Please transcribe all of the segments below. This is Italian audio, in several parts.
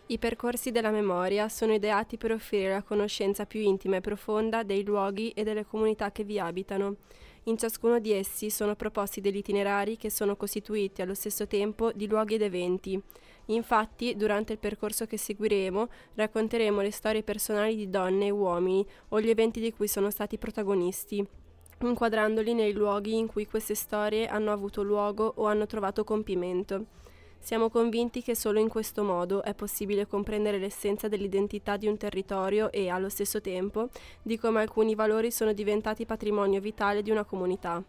I percorsi della memoria sono ideati per offrire la conoscenza più intima e profonda dei luoghi e delle comunità che vi abitano. In ciascuno di essi sono proposti degli itinerari che sono costituiti allo stesso tempo di luoghi ed eventi. Infatti, durante il percorso che seguiremo, racconteremo le storie personali di donne e uomini o gli eventi di cui sono stati protagonisti, inquadrandoli nei luoghi in cui queste storie hanno avuto luogo o hanno trovato compimento. Siamo convinti che solo in questo modo è possibile comprendere l'essenza dell'identità di un territorio e, allo stesso tempo, di come alcuni valori sono diventati patrimonio vitale di una comunità.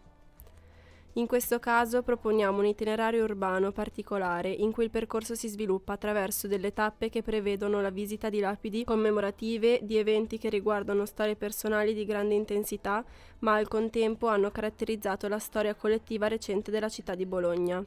In questo caso proponiamo un itinerario urbano particolare in cui il percorso si sviluppa attraverso delle tappe che prevedono la visita di lapidi commemorative di eventi che riguardano storie personali di grande intensità, ma al contempo hanno caratterizzato la storia collettiva recente della città di Bologna.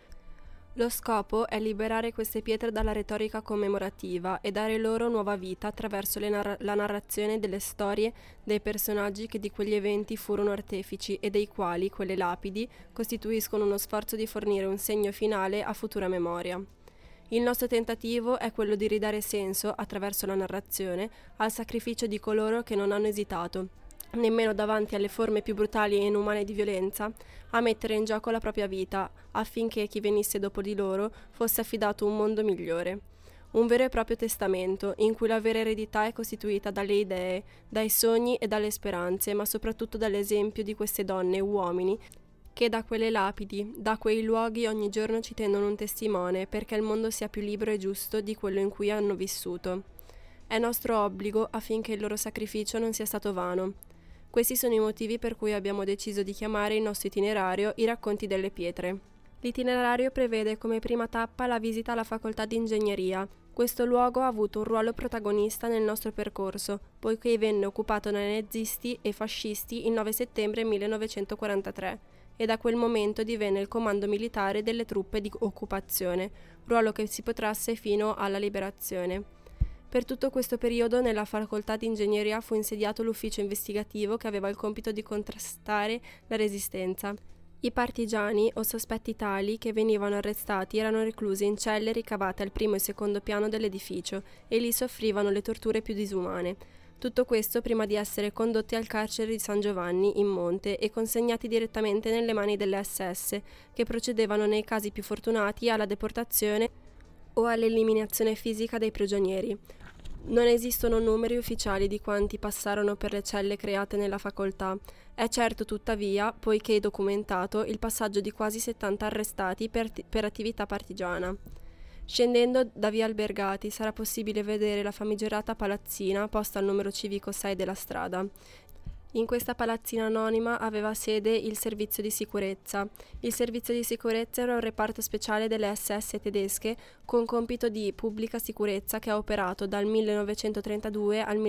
Lo scopo è liberare queste pietre dalla retorica commemorativa e dare loro nuova vita attraverso la narrazione delle storie dei personaggi che di quegli eventi furono artefici e dei quali quelle lapidi costituiscono uno sforzo di fornire un segno finale a futura memoria. Il nostro tentativo è quello di ridare senso, attraverso la narrazione, al sacrificio di coloro che non hanno esitato, nemmeno davanti alle forme più brutali e inumane di violenza, a mettere in gioco la propria vita, affinché chi venisse dopo di loro fosse affidato un mondo migliore. Un vero e proprio testamento, in cui la vera eredità è costituita dalle idee, dai sogni e dalle speranze, ma soprattutto dall'esempio di queste donne e uomini, che da quelle lapidi, da quei luoghi ogni giorno ci tendono un testimone perché il mondo sia più libero e giusto di quello in cui hanno vissuto. È nostro obbligo affinché il loro sacrificio non sia stato vano. Questi sono i motivi per cui abbiamo deciso di chiamare il nostro itinerario I racconti delle pietre. L'itinerario prevede come prima tappa la visita alla facoltà di ingegneria. Questo luogo ha avuto un ruolo protagonista nel nostro percorso, poiché venne occupato dai nazisti e fascisti il 9 settembre 1943 e da quel momento divenne il comando militare delle truppe di occupazione, ruolo che si protrasse fino alla liberazione. Per tutto questo periodo nella facoltà di ingegneria fu insediato l'ufficio investigativo che aveva il compito di contrastare la resistenza. I partigiani o sospetti tali che venivano arrestati erano reclusi in celle ricavate al primo e secondo piano dell'edificio e lì soffrivano le torture più disumane. Tutto questo prima di essere condotti al carcere di San Giovanni in Monte e consegnati direttamente nelle mani delle SS, che procedevano nei casi più fortunati alla deportazione o all'eliminazione fisica dei prigionieri. Non esistono numeri ufficiali di quanti passarono per le celle create nella facoltà. È certo, tuttavia, poiché documentato, il passaggio di quasi 70 arrestati per attività partigiana. Scendendo da via Albergati sarà possibile vedere la famigerata palazzina posta al numero civico 6 della strada. In questa palazzina anonima aveva sede il servizio di sicurezza. Il servizio di sicurezza era un reparto speciale delle SS tedesche con compito di pubblica sicurezza che ha operato dal 1932 al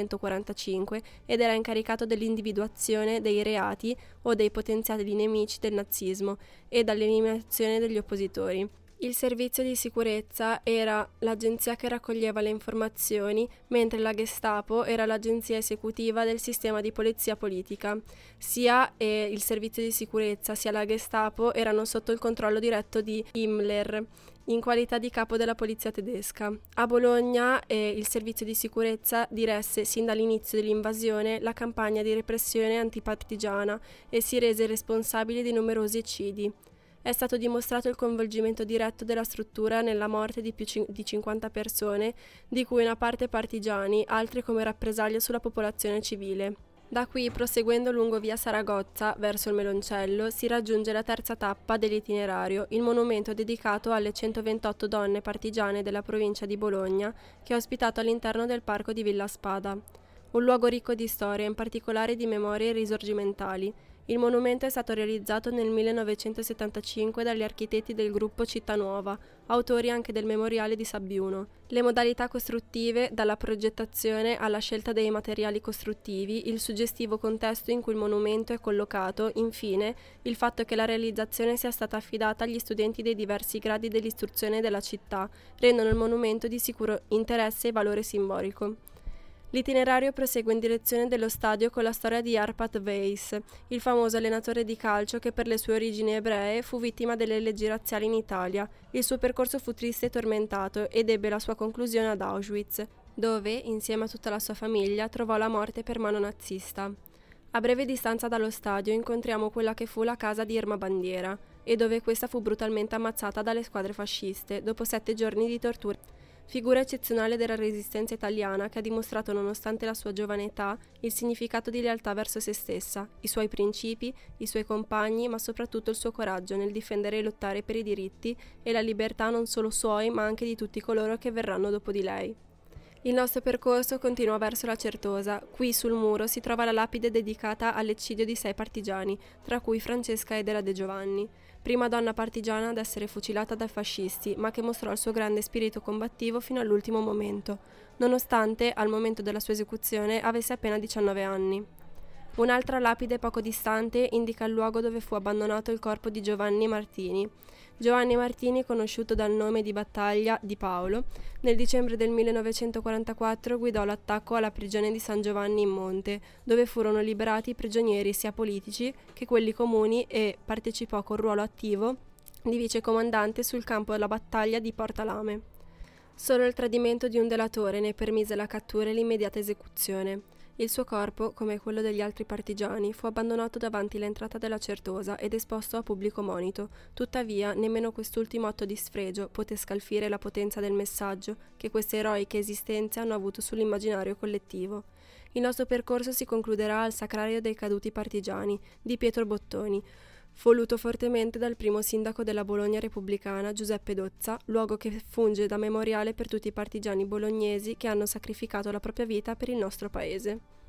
1945 ed era incaricato dell'individuazione dei reati o dei potenziali nemici del nazismo e dall'eliminazione degli oppositori. Il servizio di sicurezza era l'agenzia che raccoglieva le informazioni, mentre la Gestapo era l'agenzia esecutiva del sistema di polizia politica. Sia il servizio di sicurezza sia la Gestapo erano sotto il controllo diretto di Himmler, in qualità di capo della polizia tedesca. A Bologna il servizio di sicurezza diresse sin dall'inizio dell'invasione la campagna di repressione antipartigiana e si rese responsabile di numerosi eccidi. È stato dimostrato il coinvolgimento diretto della struttura nella morte di più di 50 persone, di cui una parte partigiani, altre come rappresaglia sulla popolazione civile. Da qui, proseguendo lungo via Saragozza verso il Meloncello, si raggiunge la terza tappa dell'itinerario, il monumento dedicato alle 128 donne partigiane della provincia di Bologna, che è ospitato all'interno del parco di Villa Spada. Un luogo ricco di storia, in particolare di memorie risorgimentali. Il monumento è stato realizzato nel 1975 dagli architetti del gruppo Città Nuova, autori anche del memoriale di Sabbiuno. Le modalità costruttive, dalla progettazione alla scelta dei materiali costruttivi, il suggestivo contesto in cui il monumento è collocato, infine, il fatto che la realizzazione sia stata affidata agli studenti dei diversi gradi dell'istruzione della città, rendono il monumento di sicuro interesse e valore simbolico. L'itinerario prosegue in direzione dello stadio con la storia di Arpad Weiss, il famoso allenatore di calcio che per le sue origini ebree fu vittima delle leggi razziali in Italia. Il suo percorso fu triste e tormentato ed ebbe la sua conclusione ad Auschwitz, dove, insieme a tutta la sua famiglia, trovò la morte per mano nazista. A breve distanza dallo stadio incontriamo quella che fu la casa di Irma Bandiera, e dove questa fu brutalmente ammazzata dalle squadre fasciste dopo 7 giorni di torture. Figura eccezionale della resistenza italiana che ha dimostrato, nonostante la sua giovane età, il significato di lealtà verso se stessa, i suoi principi, i suoi compagni, ma soprattutto il suo coraggio nel difendere e lottare per i diritti e la libertà non solo suoi, ma anche di tutti coloro che verranno dopo di lei. Il nostro percorso continua verso la Certosa. Qui sul muro si trova la lapide dedicata all'eccidio di 6 partigiani, tra cui Francesca Edera De Giovanni, prima donna partigiana ad essere fucilata dai fascisti, ma che mostrò il suo grande spirito combattivo fino all'ultimo momento, nonostante al momento della sua esecuzione avesse appena 19 anni. Un'altra lapide poco distante indica il luogo dove fu abbandonato il corpo di Giovanni Martini. Giovanni Martini, conosciuto dal nome di battaglia di Paolo, nel dicembre del 1944 guidò l'attacco alla prigione di San Giovanni in Monte, dove furono liberati i prigionieri sia politici che quelli comuni, e partecipò col ruolo attivo di vicecomandante sul campo della battaglia di Porta Lame. Solo il tradimento di un delatore ne permise la cattura e l'immediata esecuzione. Il suo corpo, come quello degli altri partigiani, fu abbandonato davanti l'entrata della Certosa ed esposto a pubblico monito. Tuttavia, nemmeno quest'ultimo atto di sfregio poté scalfire la potenza del messaggio che queste eroiche esistenze hanno avuto sull'immaginario collettivo. Il nostro percorso si concluderà al Sacrario dei Caduti Partigiani di Pietro Bottoni, voluto fortemente dal primo sindaco della Bologna repubblicana, Giuseppe Dozza, luogo che funge da memoriale per tutti i partigiani bolognesi che hanno sacrificato la propria vita per il nostro paese.